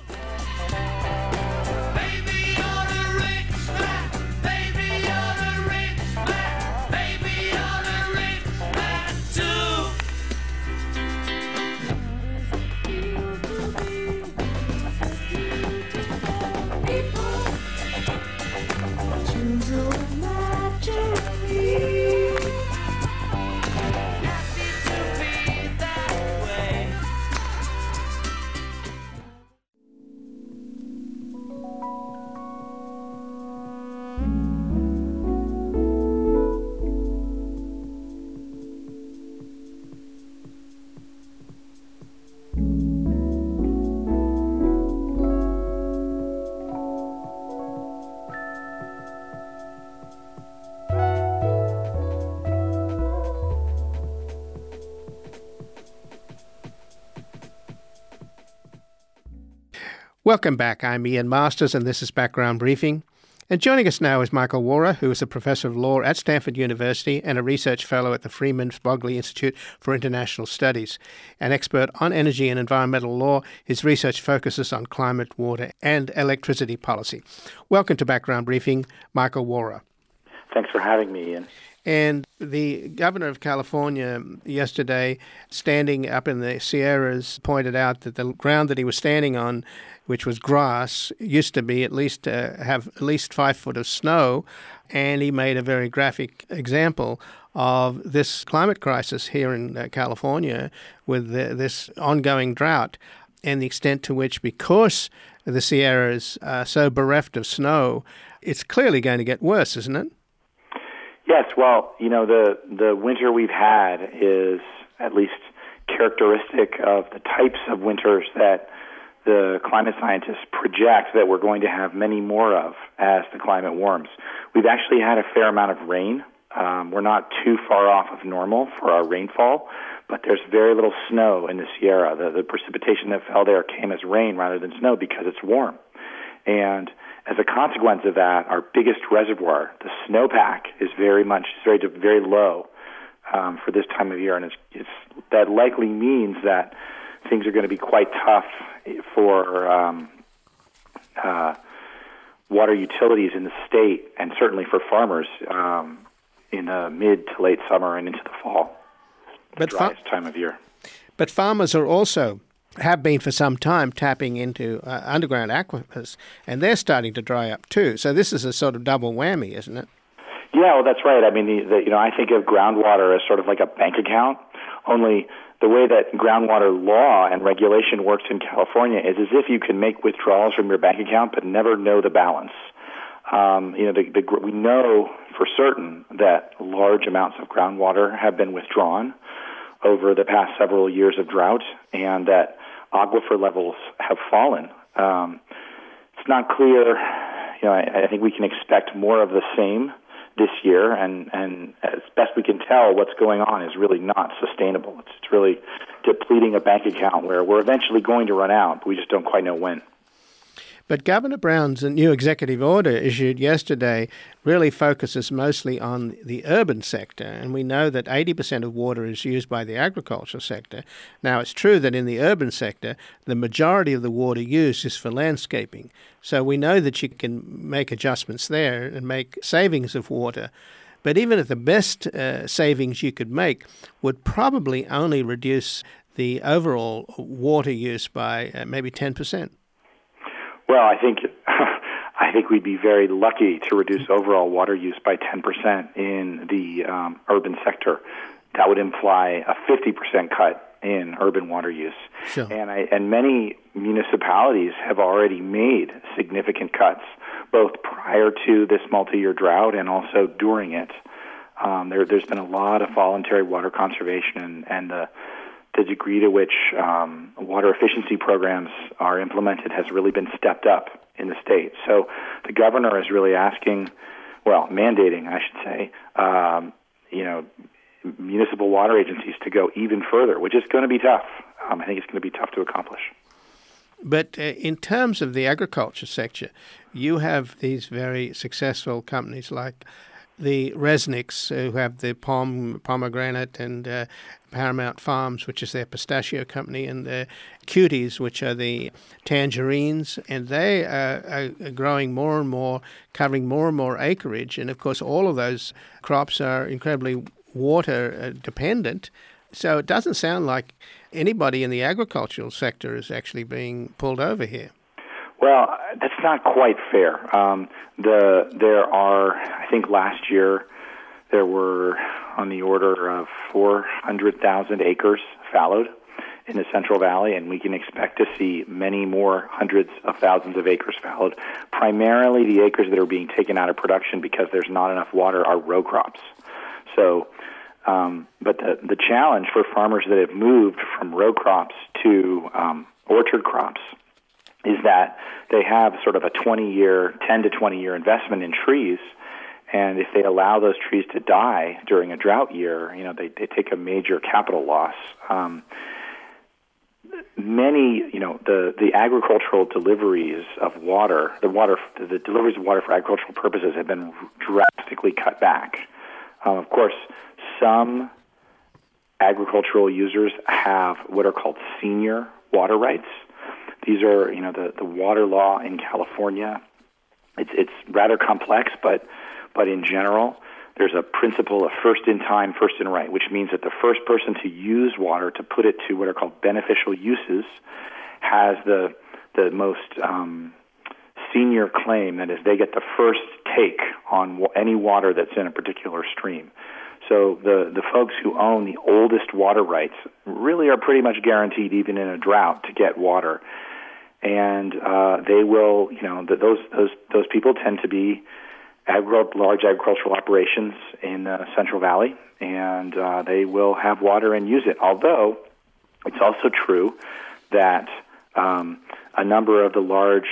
Welcome back. I'm Ian Masters, and this is Background Briefing. And joining us now is Michael Wara, who is a professor of law at Stanford University and a research fellow at the Freeman Spogli Institute for International Studies. An expert on energy and environmental law, his research focuses on climate, water, and electricity policy. Welcome to Background Briefing, Michael Wara. Thanks for having me, Ian. And the governor of California yesterday, standing up in the Sierras, pointed out that the ground that he was standing on, which was grass, used to be have at least 5 foot of snow. And he made a very graphic example of this climate crisis here in California with this ongoing drought and the extent to which, because the Sierras are so bereft of snow, it's clearly going to get worse, isn't it? Yes, well, the winter we've had is at least characteristic of the types of winters that the climate scientists project that we're going to have many more of as the climate warms. We've actually had a fair amount of rain. We're not too far off of normal for our rainfall, but there's very little snow in the Sierra. The precipitation that fell there came as rain rather than snow because it's warm. And as a consequence of that, our biggest reservoir, the snowpack, is very low for this time of year, and that likely means that things are going to be quite tough for water utilities in the state, and certainly for farmers in the mid to late summer and into the fall, the driest time of year. But farmers have been for some time tapping into underground aquifers, and they're starting to dry up too. So this is a sort of double whammy, isn't it? Yeah, well, that's right. I mean, I think of groundwater as sort of like a bank account, only the way that groundwater law and regulation works in California is as if you can make withdrawals from your bank account but never know the balance. We know for certain that large amounts of groundwater have been withdrawn over the past several years of drought, and that aquifer levels have fallen. It's not clear. I think we can expect more of the same this year, and as best we can tell, what's going on is really not sustainable. It's really depleting a bank account where we're eventually going to run out, but we just don't quite know when. But Governor Brown's new executive order issued yesterday really focuses mostly on the urban sector, and we know that 80% of water is used by the agricultural sector. Now, it's true that in the urban sector, the majority of the water used is for landscaping. So we know that you can make adjustments there and make savings of water. But even at the best savings you could make would probably only reduce the overall water use by maybe 10%. Well, I think we'd be very lucky to reduce overall water use by 10% in the urban sector. That would imply a 50% cut in urban water use. Sure. And many municipalities have already made significant cuts, both prior to this multi-year drought and also during it. There's been a lot of voluntary water conservation, and the degree to which water efficiency programs are implemented has really been stepped up in the state. So the governor is really mandating, I should say, municipal water agencies to go even further, which is going to be tough. I think it's going to be tough to accomplish. But in terms of the agriculture sector, you have these very successful companies like the Resnicks, who have the pomegranate, and Paramount Farms, which is their pistachio company, and the Cuties, which are the tangerines, and they are growing more and more, covering more and more acreage. And of course, all of those crops are incredibly water dependent. So it doesn't sound like anybody in the agricultural sector is actually being pulled over here. Well, that's not quite fair. There are, I think last year, there were on the order of 400,000 acres fallowed in the Central Valley, and we can expect to see many more hundreds of thousands of acres fallowed. Primarily the acres that are being taken out of production because there's not enough water are row crops. So, but the challenge for farmers that have moved from row crops to orchard crops is that they have sort of a 10 to 20-year investment in trees, and if they allow those trees to die during a drought year, they take a major capital loss. The agricultural deliveries of water, the deliveries of water for agricultural purposes have been drastically cut back. Of course, some agricultural users have what are called senior water rights. These are, the water law in California. It's rather complex, but in general, there's a principle of first in time, first in right, which means that the first person to use water, to put it to what are called beneficial uses, has the most senior claim. That is, they get the first take on any water that's in a particular stream. So the folks who own the oldest water rights really are pretty much guaranteed, even in a drought, to get water. And they will, those people tend to be large agricultural operations in the Central Valley, and they will have water and use it. Although it's also true that a number of the large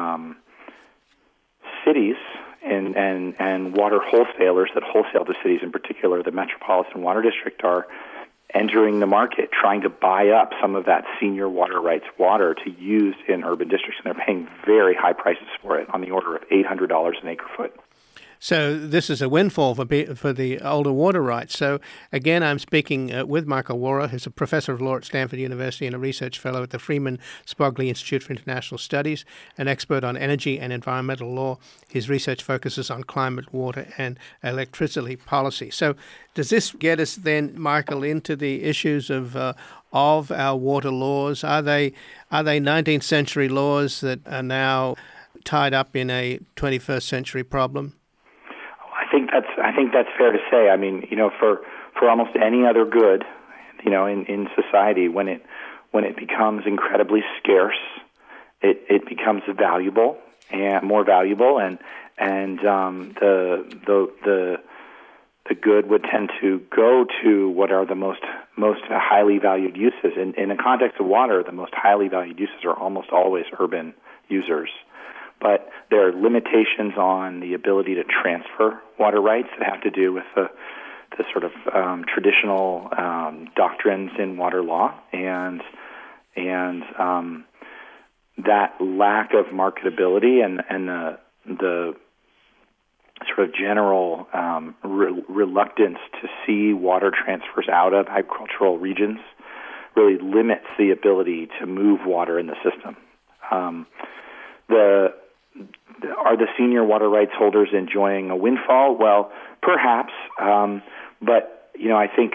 cities and water wholesalers that wholesale to cities, in particular the Metropolitan Water District, are entering the market, trying to buy up some of that senior water rights water to use in urban districts, and they're paying very high prices for it, on the order of $800 an acre foot. So this is a windfall for the older water rights. So again, I'm speaking with Michael Wara, who's a professor of law at Stanford University and a research fellow at the Freeman Spogli Institute for International Studies, an expert on energy and environmental law. His research focuses on climate, water, and electricity policy. So does this get us then, Michael, into the issues of our water laws? Are they 19th century laws that are now tied up in a 21st century problem? I think that's fair to say. I mean, for almost any other good, in society, when it becomes incredibly scarce, it becomes valuable and more valuable, and the good would tend to go to what are the most highly valued uses. In the context of water, the most highly valued uses are almost always urban users. but there are limitations on the ability to transfer water rights that have to do with the sort of traditional doctrines in water law, and that lack of marketability and the sort of general reluctance to see water transfers out of agricultural regions really limits the ability to move water in the system. Are the senior water rights holders enjoying a windfall? Well, perhaps, but I think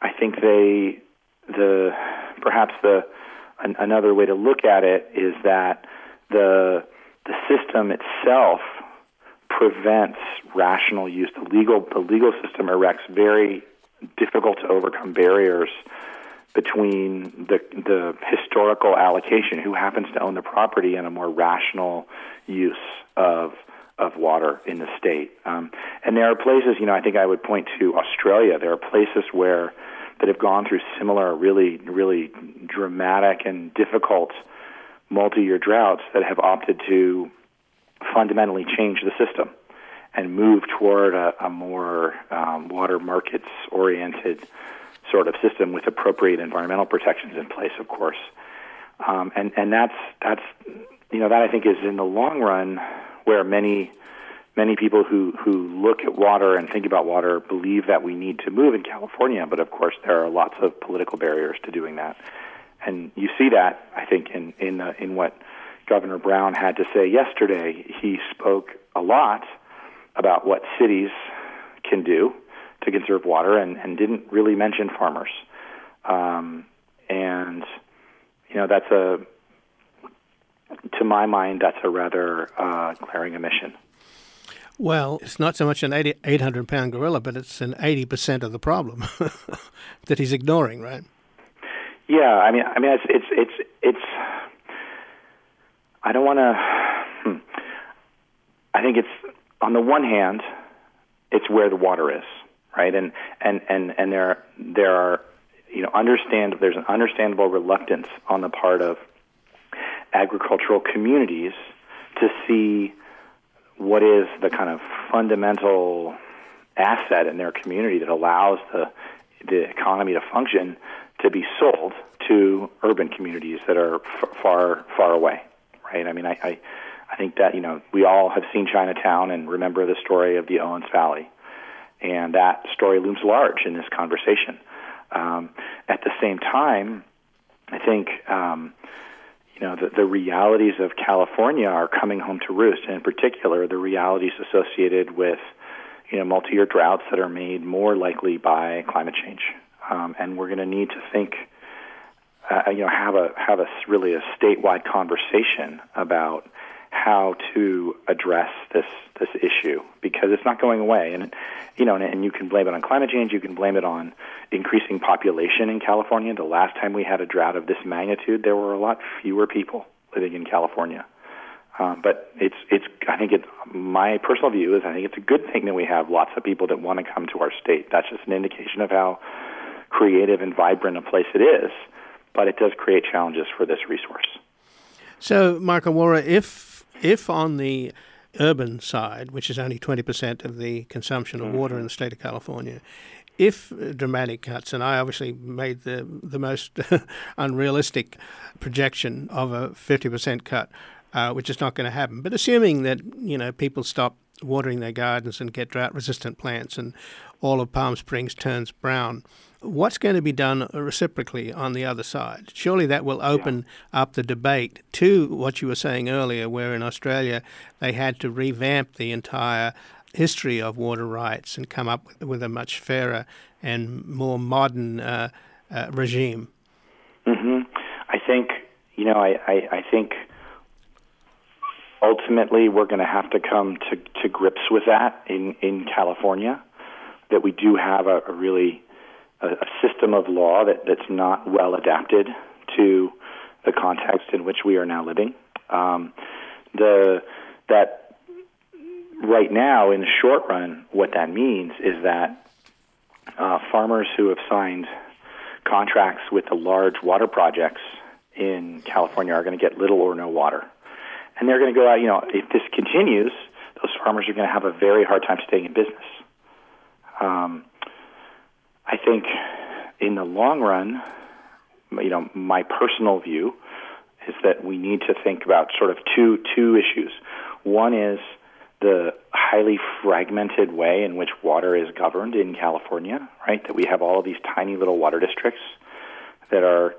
another way to look at it is that the system itself prevents rational use. The legal system erects very difficult to overcome barriers between the historical allocation, who happens to own the property, and a more rational use of water in the state. And there are places, I think I would point to Australia. There are places that have gone through similar, really, really dramatic and difficult multi-year droughts that have opted to fundamentally change the system and move toward a more water markets-oriented sort of system with appropriate environmental protections in place, of course. And that's that I think is in the long run where many people who look at water and think about water believe that we need to move in California, but of course there are lots of political barriers to doing that. And you see that, I think, in what Governor Brown had to say yesterday. He spoke a lot about what cities can do to conserve water and didn't really mention farmers. To my mind, that's a rather glaring omission. Well, it's not so much an 800-pound gorilla, but it's an 80% of the problem that he's ignoring, right? Yeah, I mean, it's. I don't want to. I think it's, on the one hand, it's where the water is, right? And there are there's an understandable reluctance on the part of agricultural communities to see what is the kind of fundamental asset in their community that allows the economy to function to be sold to urban communities that are far away, right? I mean, I think that, we all have seen Chinatown and remember the story of the Owens Valley, and that story looms large in this conversation. At the same time, I think the realities of California are coming home to roost, and in particular, the realities associated with multi-year droughts that are made more likely by climate change. And we're going to need to think, have a really a statewide conversation about how to address this issue, because it's not going away. And and you can blame it on climate change. You can blame it on increasing population in California. The last time we had a drought of this magnitude, there were a lot fewer people living in California. But I think my personal view is I think it's a good thing that we have lots of people that want to come to our state. That's just an indication of how creative and vibrant a place it is. But it does create challenges for this resource. So, Michael Wara, if on the urban side, which is only 20% of the consumption of water in the state of California, if dramatic cuts, and I obviously made the most unrealistic projection of a 50% cut, which is not going to happen, but assuming that people stop watering their gardens and get drought-resistant plants and all of Palm Springs turns brown, what's going to be done reciprocally on the other side? Surely that will open up the debate to what you were saying earlier, where in Australia they had to revamp the entire history of water rights and come up with a much fairer and more modern regime. Mm-hmm. I think, I think ultimately we're going to have to come to grips with that in California, that we do have a really a system of law that's not well adapted to the context in which we are now living. That right now, in the short run, what that means is that farmers who have signed contracts with the large water projects in California are going to get little or no water. And they're going to go out, if this continues, those farmers are going to have a very hard time staying in business. I think in the long run, my personal view is that we need to think about sort of two issues. One is the highly fragmented way in which water is governed in California, right? That we have all of these tiny little water districts that are,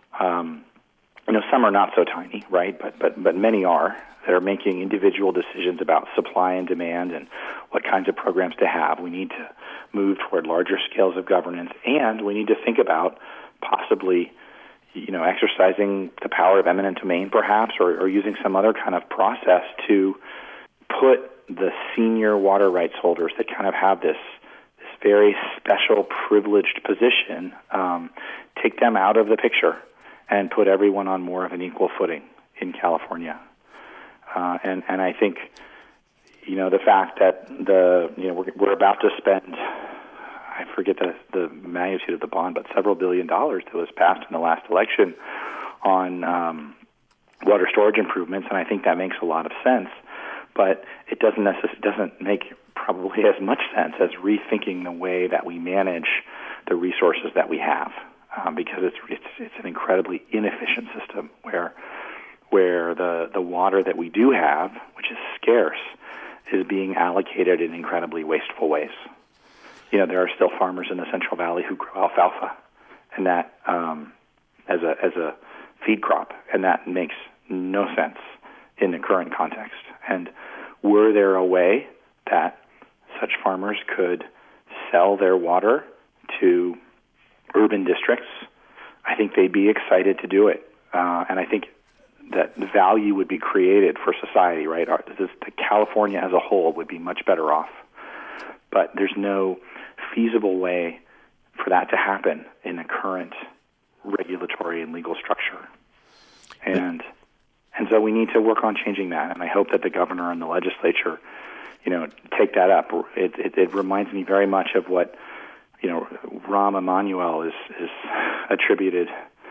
some are not so tiny, right? But many are, that are making individual decisions about supply and demand and what kinds of programs to have. We need to move toward larger scales of governance, and we need to think about possibly, exercising the power of eminent domain, perhaps, or using some other kind of process to put the senior water rights holders that kind of have this very special, privileged position, take them out of the picture and put everyone on more of an equal footing in California. And I think, the fact that we're about to spend, I forget the magnitude of the bond, but several $1 billion that was passed in the last election on water storage improvements, and I think that makes a lot of sense. But it doesn't make probably as much sense as rethinking the way that we manage the resources that we have, because it's an incredibly inefficient system where the water that we do have, which is scarce, is being allocated in incredibly wasteful ways. There are still farmers in the Central Valley who grow alfalfa, and that as a feed crop, and that makes no sense in the current context. And were there a way that such farmers could sell their water to urban districts, I think they'd be excited to do it. And I think that the value would be created for society, right? The California as a whole would be much better off. But there's no feasible way for that to happen in the current regulatory and legal structure. And so we need to work on changing that. And I hope that the governor and the legislature, take that up. It reminds me very much of what, Rahm Emanuel is attributed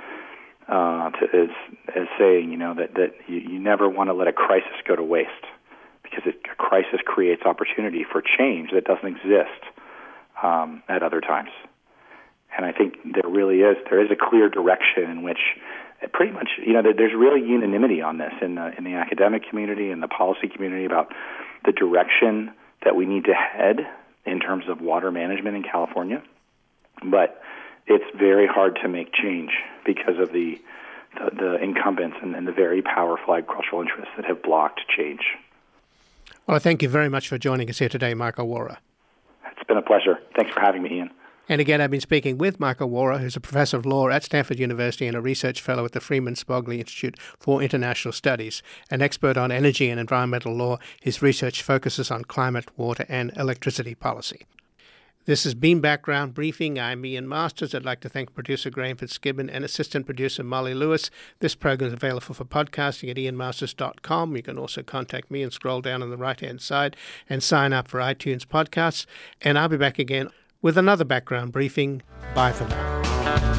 as saying, that you never want to let a crisis go to waste, because a crisis creates opportunity for change that doesn't exist at other times. And I think there is a clear direction in which pretty much, there's really unanimity on this in the academic community and the policy community about the direction that we need to head in terms of water management in California. But it's very hard to make change because of the incumbents and the very powerful agricultural interests that have blocked change. Well, thank you very much for joining us here today, Michael Wara. It's been a pleasure. Thanks for having me, Ian. And again, I've been speaking with Michael Wara, who's a professor of law at Stanford University and a research fellow at the Freeman Spogli Institute for International Studies. An expert on energy and environmental law, his research focuses on climate, water, and electricity policy. This has been Background Briefing. I'm Ian Masters. I'd like to thank producer Graham Fitzgibbon and assistant producer Molly Lewis. This program is available for podcasting at ianmasters.com. You can also contact me and scroll down on the right-hand side and sign up for iTunes podcasts. And I'll be back again with another Background Briefing. Bye for now.